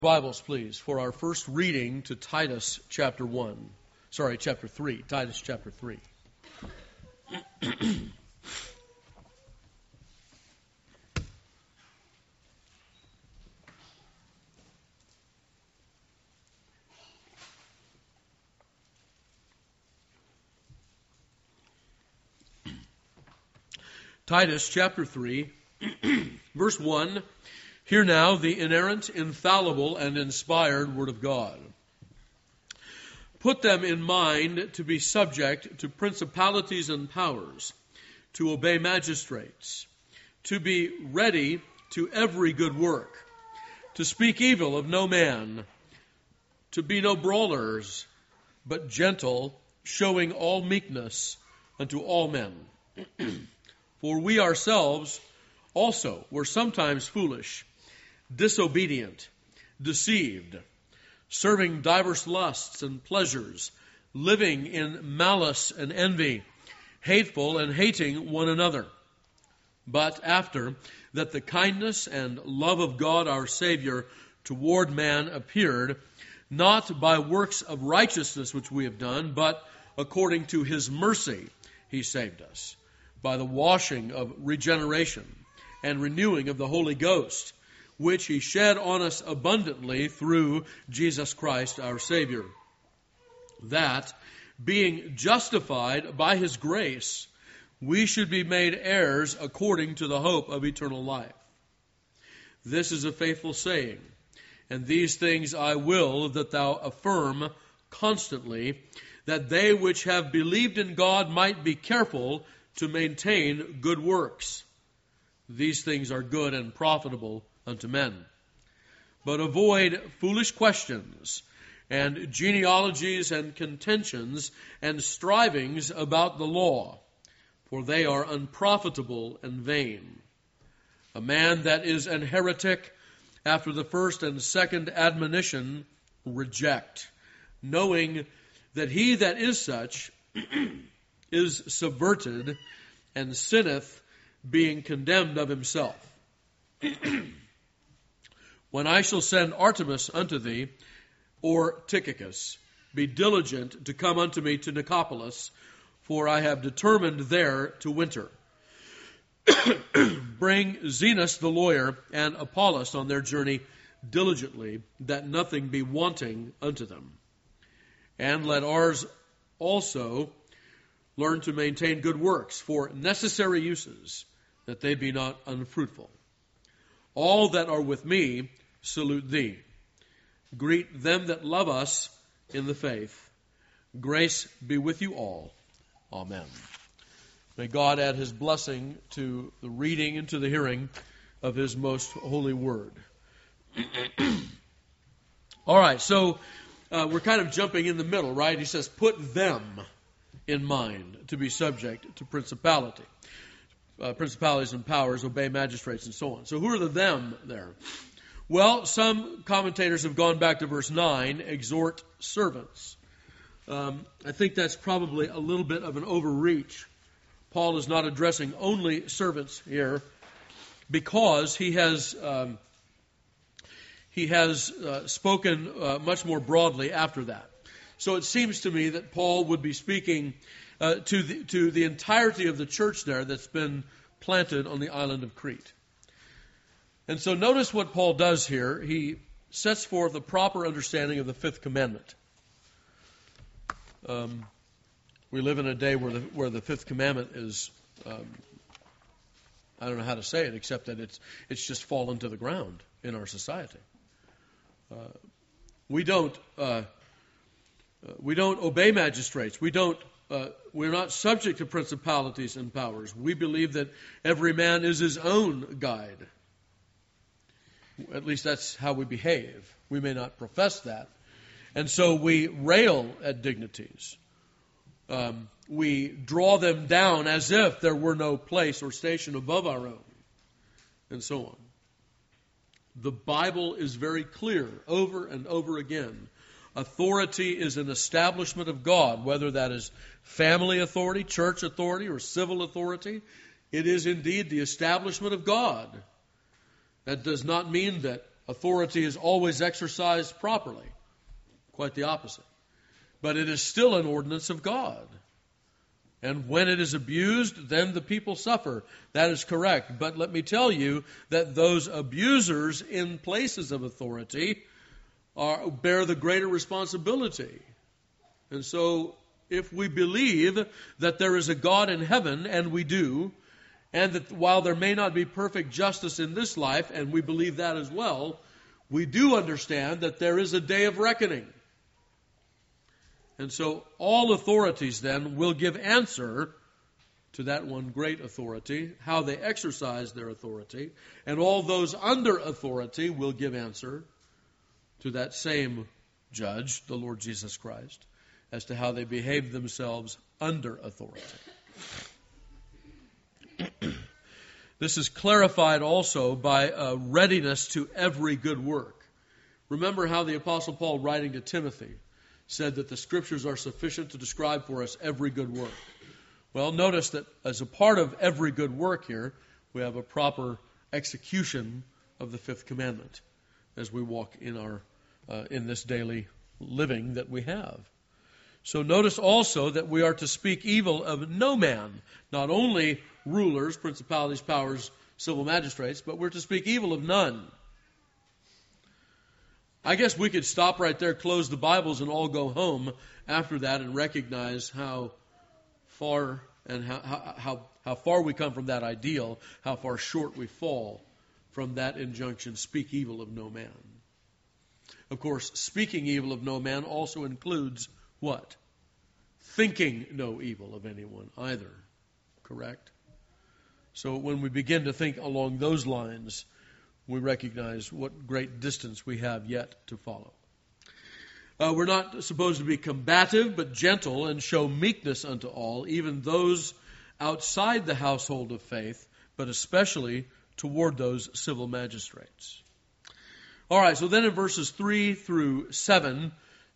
Bibles, please, for our first reading to Titus chapter 3, Titus chapter 3. Titus chapter 3, verse 1. Hear now the inerrant, infallible, and inspired Word of God. Put them in mind to be subject to principalities and powers, to obey magistrates, to be ready to every good work, to speak evil of no man, to be no brawlers, but gentle, showing all meekness unto all men. For we ourselves also were sometimes foolish, disobedient, deceived, serving divers lusts and pleasures, living in malice and envy, hateful and hating one another. But after that the kindness and love of God our Savior toward man appeared, not by works of righteousness which we have done, but according to His mercy He saved us, by the washing of regeneration and renewing of the Holy Ghost, which He shed on us abundantly through Jesus Christ our Savior, that, being justified by His grace, we should be made heirs according to the hope of eternal life. This is a faithful saying, and these things I will that thou affirm constantly, that they which have believed in God might be careful to maintain good works. These things are good and profitable unto men. But avoid foolish questions and genealogies and contentions and strivings about the law, for they are unprofitable and vain. A man that is an heretic after the first and second admonition reject, knowing that he that is such is subverted and sinneth, being condemned of himself. When I shall send Artemas unto thee, or Tychicus, be diligent to come unto me to Nicopolis, for I have determined there to winter. Bring Zenas the lawyer and Apollos on their journey diligently, that nothing be wanting unto them. And let ours also learn to maintain good works for necessary uses, that they be not unfruitful. All that are with me salute thee. Greet them that love us in the faith. Grace be with you all. Amen. May God add His blessing to the reading and to the hearing of His most holy word. All right, so we're kind of jumping in the middle, right? He says, put them in mind to be subject to principalities and powers, obey magistrates, and so on. So who are the them there? Well, some commentators have gone back to verse 9, exhort servants. I think that's probably a little bit of an overreach. Paul is not addressing only servants here because he has spoken much more broadly after that. So it seems to me that Paul would be speaking to the entirety of the church there that's been planted on the island of Crete. And so notice what Paul does here. He sets forth a proper understanding of the fifth commandment. We live in a day where the fifth commandment is, I don't know how to say it, except that it's just fallen to the ground in our society. We don't obey magistrates. We're not subject to principalities and powers. We believe that every man is his own guide. At least that's how we behave. We may not profess that. And so we rail at dignities. We draw them down as if there were no place or station above our own, and so on. The Bible is very clear over and over again. Authority is an establishment of God, whether that is family authority, church authority, or civil authority. It is indeed the establishment of God. That does not mean that authority is always exercised properly. Quite the opposite. But it is still an ordinance of God. And when it is abused, then the people suffer. That is correct. But let me tell you that those abusers in places of authority bear the greater responsibility. And so, if we believe that there is a God in heaven, and we do, and that while there may not be perfect justice in this life, and we believe that as well, we do understand that there is a day of reckoning. And so all authorities then will give answer to that one great authority, how they exercise their authority, and all those under authority will give answer to that same judge, the Lord Jesus Christ, as to how they behave themselves under authority. This is clarified also by a readiness to every good work. Remember how the Apostle Paul, writing to Timothy, said that the Scriptures are sufficient to describe for us every good work. Well, notice that as a part of every good work here, we have a proper execution of the fifth commandment as we walk in this daily living that we have. So notice also that we are to speak evil of no man, not only rulers, principalities, powers, civil magistrates, but we're to speak evil of none. I guess we could stop right there, close the Bibles, and all go home after that and recognize how far and how far we come from that ideal, how far short we fall from that injunction, speak evil of no man. Of course, speaking evil of no man also includes what? Thinking no evil of anyone either. Correct? So when we begin to think along those lines, we recognize what great distance we have yet to follow. We're not supposed to be combative, but gentle, and show meekness unto all, even those outside the household of faith, but especially toward those civil magistrates. All right, so then in verses 3 through 7,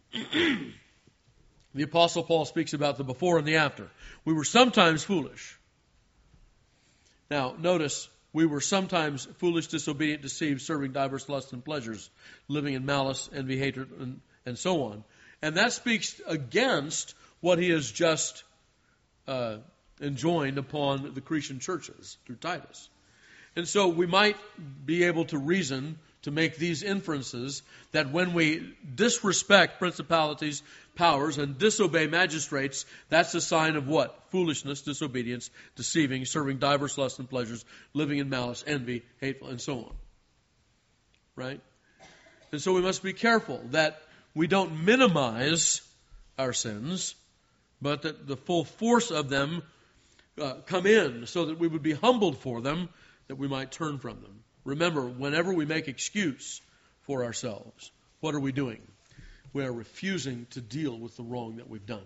the Apostle Paul speaks about the before and the after. We were sometimes foolish. Now, notice, we were sometimes foolish, disobedient, deceived, serving diverse lusts and pleasures, living in malice, envy, hatred, and so on. And that speaks against what he has just enjoined upon the Cretan churches through Titus. And so we might be able to reason to make these inferences that when we disrespect principalities, powers, and disobey magistrates, that's a sign of what? Foolishness, disobedience, deceiving, serving diverse lusts and pleasures, living in malice, envy, hateful, and so on. Right? And so we must be careful that we don't minimize our sins, but that the full force of them come in so that we would be humbled for them, that we might turn from them. Remember, whenever we make excuse for ourselves, what are we doing? We are refusing to deal with the wrong that we've done.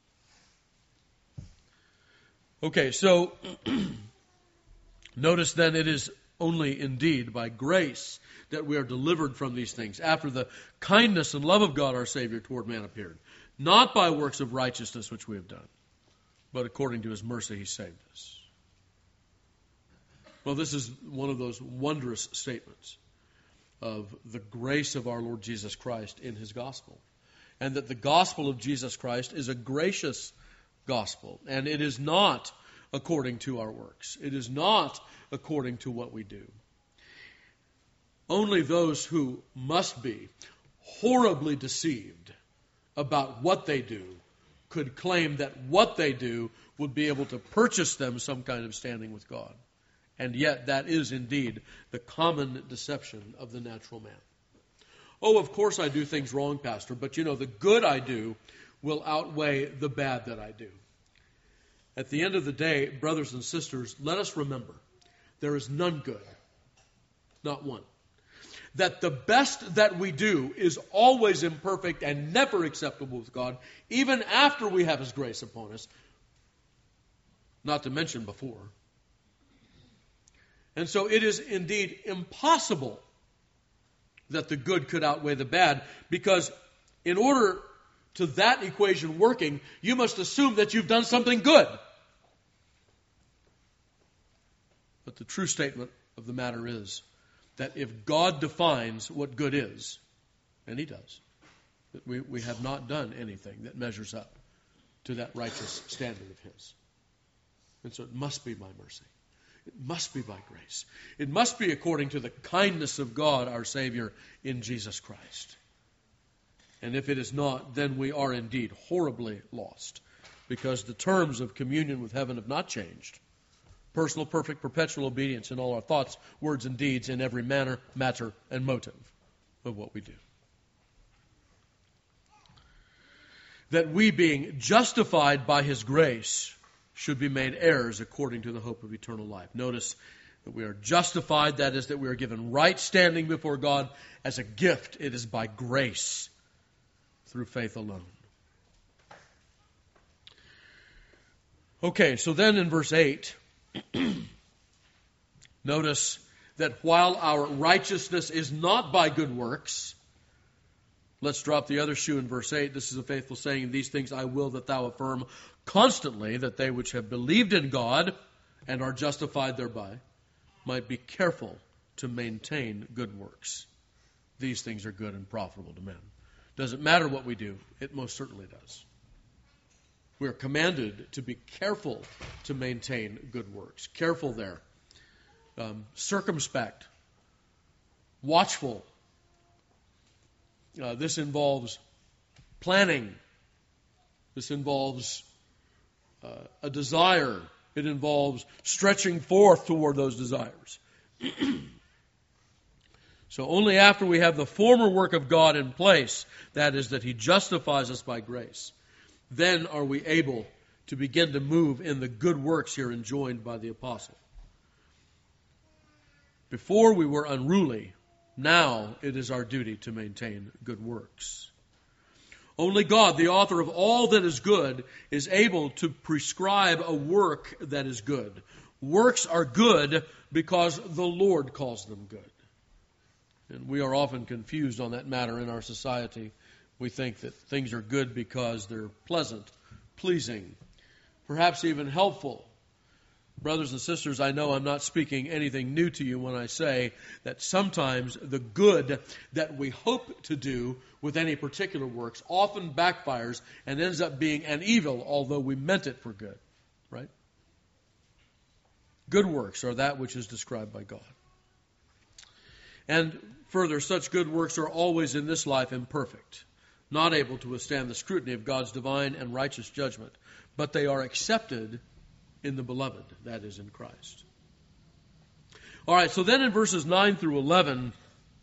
Okay, so notice then it is only indeed by grace that we are delivered from these things, after the kindness and love of God our Savior toward man appeared. Not by works of righteousness which we have done, but according to His mercy He saved us. Well, this is one of those wondrous statements of the grace of our Lord Jesus Christ in His gospel. And that the gospel of Jesus Christ is a gracious gospel. And it is not according to our works. It is not according to what we do. Only those who must be horribly deceived about what they do could claim that what they do would be able to purchase them some kind of standing with God. And yet that is indeed the common deception of the natural man. Oh, of course I do things wrong, Pastor, but you know, the good I do will outweigh the bad that I do. At the end of the day, brothers and sisters, let us remember, there is none good, not one. That the best that we do is always imperfect and never acceptable with God, even after we have His grace upon us, not to mention before. And so it is indeed impossible that the good could outweigh the bad, because in order to that equation working, you must assume that you've done something good. But the true statement of the matter is that if God defines what good is, and He does, that we have not done anything that measures up to that righteous standard of His. And so it must be by mercy. It must be by grace. It must be according to the kindness of God, our Savior, in Jesus Christ. And if it is not, then we are indeed horribly lost, because the terms of communion with heaven have not changed. Personal, perfect, perpetual obedience in all our thoughts, words, and deeds, in every manner, matter, and motive of what we do. That we, being justified by His grace, should be made heirs according to the hope of eternal life. Notice that we are justified, that is, that we are given right standing before God as a gift. It is by grace, through faith alone. Okay, so then in verse 8, notice that while our righteousness is not by good works, let's drop the other shoe in verse 8. This is a faithful saying, "These things I will that thou affirm constantly, that they which have believed in God and are justified thereby might be careful to maintain good works." These things are good and profitable to men. Doesn't matter what we do, it most certainly does. We are commanded to be careful to maintain good works. Careful there. Circumspect. Watchful. This involves planning. This involves a desire. It involves stretching forth toward those desires. So only after we have the former work of God in place, that is, that He justifies us by grace, then are we able to begin to move in the good works here enjoined by the apostle. Before we were unruly, now it is our duty to maintain good works. Only God, the author of all that is good, is able to prescribe a work that is good. Works are good because the Lord calls them good. And we are often confused on that matter in our society. We think that things are good because they're pleasant, pleasing, perhaps even helpful. Brothers and sisters, I know I'm not speaking anything new to you when I say that sometimes the good that we hope to do with any particular works often backfires and ends up being an evil, although we meant it for good, right? Good works are that which is described by God. And further, such good works are always in this life imperfect, not able to withstand the scrutiny of God's divine and righteous judgment, but they are accepted in the beloved, that is, in Christ. All right, so then in verses 9 through 11,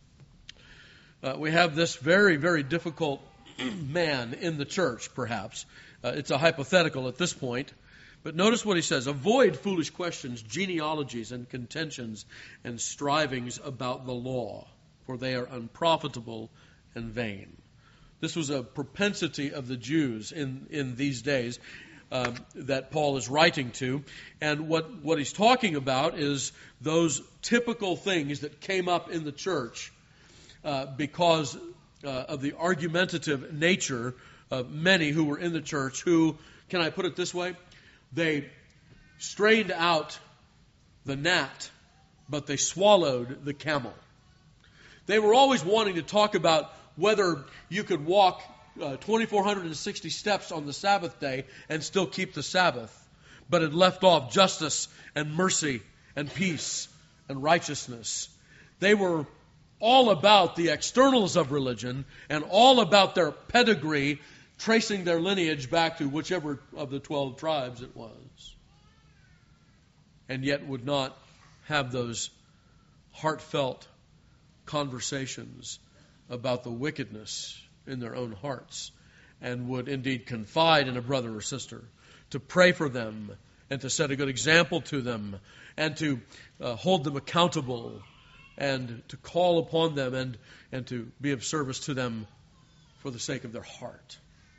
we have this very, very difficult man in the church, perhaps. It's a hypothetical at this point. But notice what he says: "Avoid foolish questions, genealogies, and contentions, and strivings about the law, for they are unprofitable and vain." This was a propensity of the Jews in these days that Paul is writing to. And what he's talking about is those typical things that came up in the church because of the argumentative nature of many who were in the church who, can I put it this way? They strained out the gnat, but they swallowed the camel. They were always wanting to talk about whether you could walk 2,460 steps on the Sabbath day and still keep the Sabbath, but had left off justice and mercy and peace and righteousness. They were all about the externals of religion and all about their pedigree, tracing their lineage back to whichever of the 12 tribes it was, and yet would not have those heartfelt conversations about the wickedness in their own hearts, and would indeed confide in a brother or sister, to pray for them, and to set a good example to them, and to hold them accountable, and to call upon them, and to be of service to them for the sake of their heart.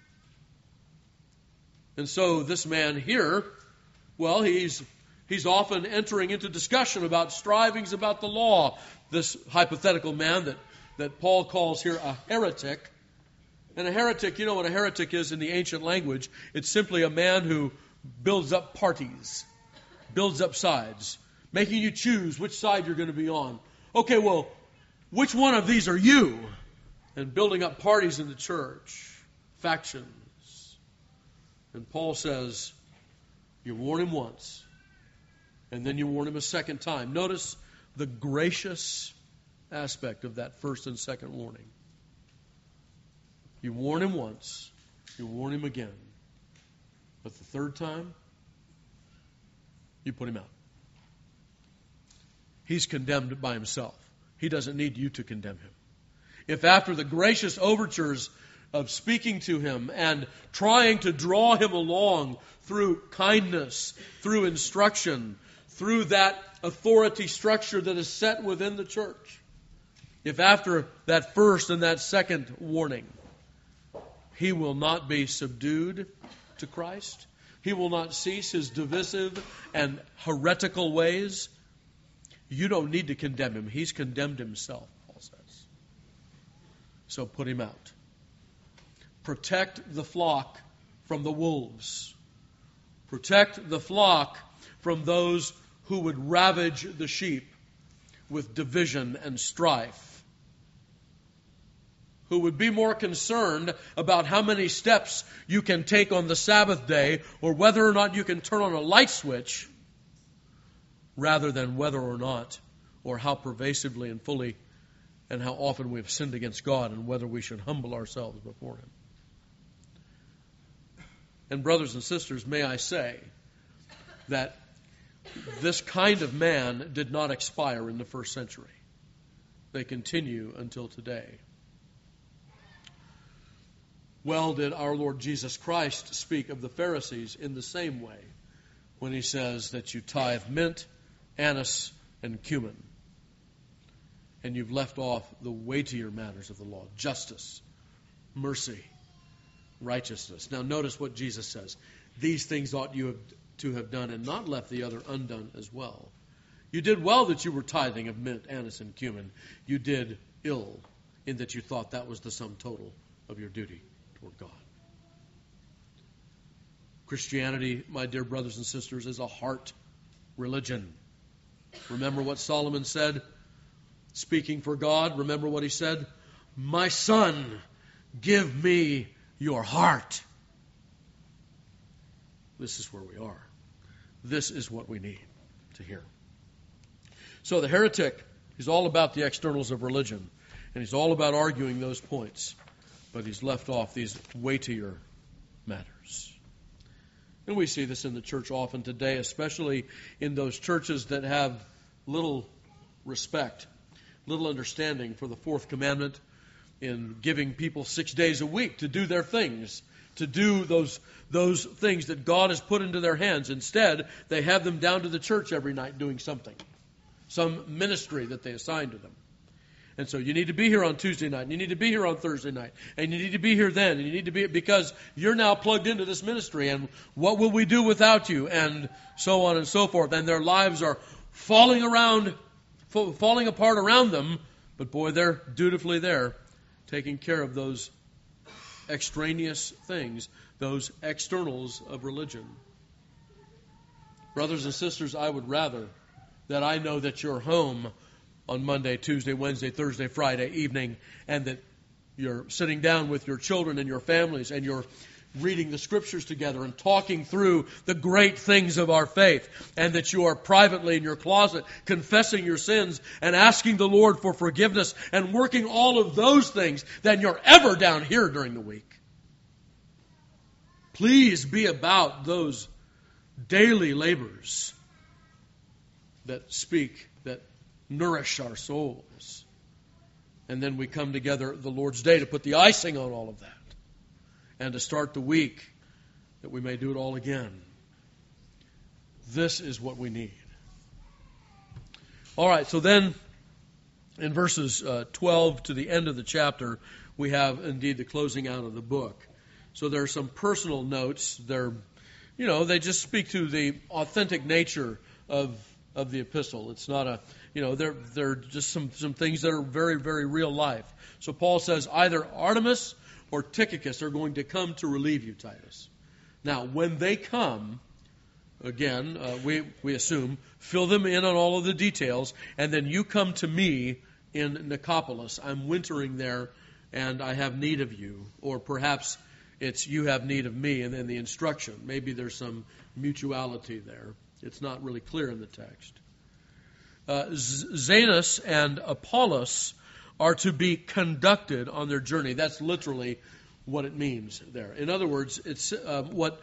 And so this man here, well, he's often entering into discussion about strivings about the law. This hypothetical man that Paul calls here a heretic. And a heretic, you know what a heretic is in the ancient language? It's simply a man who builds up parties, builds up sides, making you choose which side you're going to be on. Okay, well, which one of these are you? And building up parties in the church, factions. And Paul says, you warn him once, and then you warn him a second time. Notice the gracious aspect of that first and second warning. You warn him once, you warn him again. But the third time, you put him out. He's condemned by himself. He doesn't need you to condemn him. If after the gracious overtures of speaking to him and trying to draw him along through kindness, through instruction, through that authority structure that is set within the church, if after that first and that second warning, he will not be subdued to Christ, he will not cease his divisive and heretical ways, you don't need to condemn him. He's condemned himself, Paul says. So put him out. Protect the flock from the wolves. Protect the flock from those who would ravage the sheep with division and strife. Who would be more concerned about how many steps you can take on the Sabbath day or whether or not you can turn on a light switch rather than whether or not or how pervasively and fully and how often we have sinned against God and whether we should humble ourselves before Him. And brothers and sisters, may I say that this kind of man did not expire in the first century. They continue until today. Well did our Lord Jesus Christ speak of the Pharisees in the same way when He says that you tithe mint, anise, and cumin. And you've left off the weightier matters of the law, justice, mercy, righteousness. Now notice what Jesus says. These things ought you to have done and not left the other undone as well. You did well that you were tithing of mint, anise, and cumin. You did ill in that you thought that was the sum total of your duty toward God. Christianity, my dear brothers and sisters, is a heart religion. Remember what Solomon said, speaking for God. Remember what he said? My son, give me your heart. This is where we are. This is what we need to hear. So the heretic is all about the externals of religion, and he's all about arguing those points, but he's left off these weightier matters. And we see this in the church often today, especially in those churches that have little respect, little understanding for the fourth commandment in giving people 6 days a week to do their things, to do those things that God has put into their hands. Instead, they have them down to the church every night doing something, some ministry that they assign to them. And so you need to be here on Tuesday night, and you need to be here on Thursday night, and you need to be here then, and you need to be, because you're now plugged into this ministry, and what will we do without you, and so on and so forth. And their lives are falling apart around them, but boy, they're dutifully there, taking care of those extraneous things, those externals of religion. Brothers and sisters, I would rather that I know that you're home on Monday, Tuesday, Wednesday, Thursday, Friday evening, and that you're sitting down with your children and your families, and you're reading the Scriptures together and talking through the great things of our faith, and that you are privately in your closet confessing your sins and asking the Lord for forgiveness and working all of those things, than you're ever down here during the week. Please be about those daily labors that speak, that nourish our souls. And then we come together the Lord's Day to put the icing on all of that, and to start the week that we may do it all again. This is what we need. All right, so then in verses 12 to the end of the chapter, we have indeed the closing out of the book. So there are some personal notes. They just speak to the authentic nature of the epistle. It's not they're just some things that are very, very real life. So Paul says either Artemis or Tychicus are going to come to relieve you, Titus. Now, when they come, again, we assume, fill them in on all of the details, and then you come to me in Nicopolis. I'm wintering there, and I have need of you. Or perhaps it's you have need of me, and then the instruction. Maybe there's some mutuality there. It's not really clear in the text. Zenas and Apollos are to be conducted on their journey. That's literally what it means there. In other words, it's what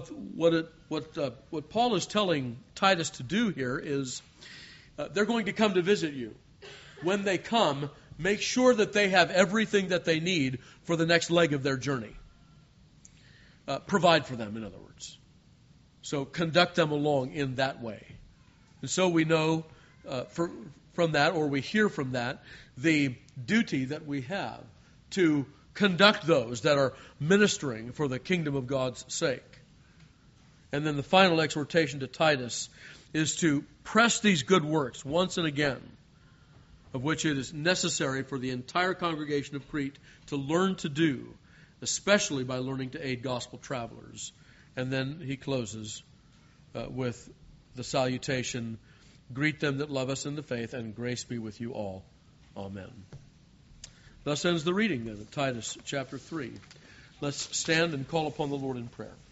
Paul is telling Titus to do here is they're going to come to visit you. When they come, make sure that they have everything that they need for the next leg of their journey. Provide for them, in other words. So conduct them along in that way. And so we know from that, or we hear from that, the duty that we have to conduct those that are ministering for the kingdom of God's sake. And then the final exhortation to Titus is to press these good works once and again, of which it is necessary for the entire congregation of Crete to learn to do, especially by learning to aid gospel travelers. And then he closes with the salutation, greet them that love us in the faith, and grace be with you all. Amen. Thus ends the reading then of Titus chapter 3. Let's stand and call upon the Lord in prayer.